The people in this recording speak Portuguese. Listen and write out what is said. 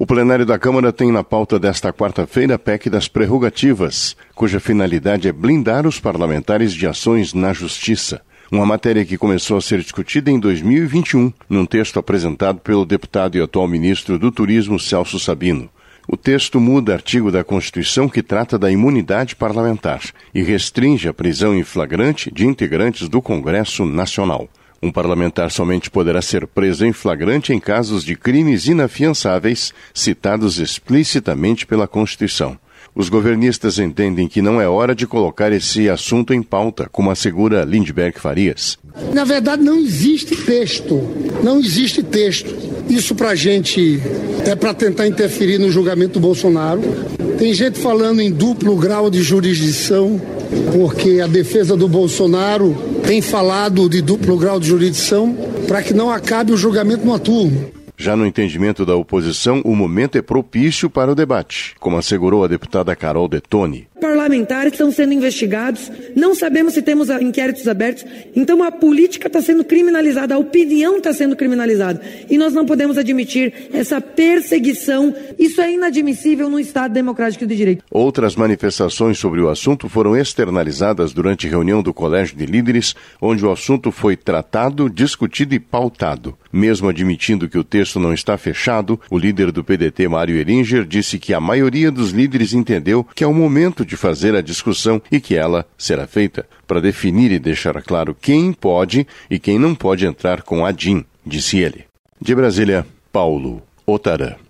plenário da Câmara tem na pauta desta quarta-feira a PEC das prerrogativas, cuja finalidade é blindar os parlamentares de ações na Justiça. Uma matéria que começou a ser discutida em 2021, num texto apresentado pelo deputado e atual ministro do Turismo, Celso Sabino. O texto muda artigo da Constituição que trata da imunidade parlamentar e restringe a prisão em flagrante de integrantes do Congresso Nacional. Um parlamentar somente poderá ser preso em flagrante em casos de crimes inafiançáveis citados explicitamente pela Constituição. Os governistas entendem que não é hora de colocar esse assunto em pauta, como assegura Lindbergh Farias. Na verdade, não existe texto. Não existe texto. Isso pra gente é para tentar interferir no julgamento do Bolsonaro. Tem gente falando em duplo grau de jurisdição, porque a defesa do Bolsonaro tem falado de duplo grau de jurisdição para que não acabe o julgamento numa turma. Já no entendimento da oposição, o momento é propício para o debate, como assegurou a deputada Carol Detoni. Parlamentares estão sendo investigados, não sabemos se temos inquéritos abertos, então a política está sendo criminalizada, a opinião está sendo criminalizada. E nós não podemos admitir essa perseguição, isso é inadmissível num Estado democrático de direito. Outras manifestações sobre o assunto foram externalizadas durante reunião do Colégio de Líderes, onde o assunto foi tratado, discutido e pautado. Mesmo admitindo que o texto não está fechado, o líder do PDT, Mário Eringer, disse que a maioria dos líderes entendeu que é o momento de fazer a discussão e que ela será feita para definir e deixar claro quem pode e quem não pode entrar com a DIN, disse ele. De Brasília, Paulo Otarã.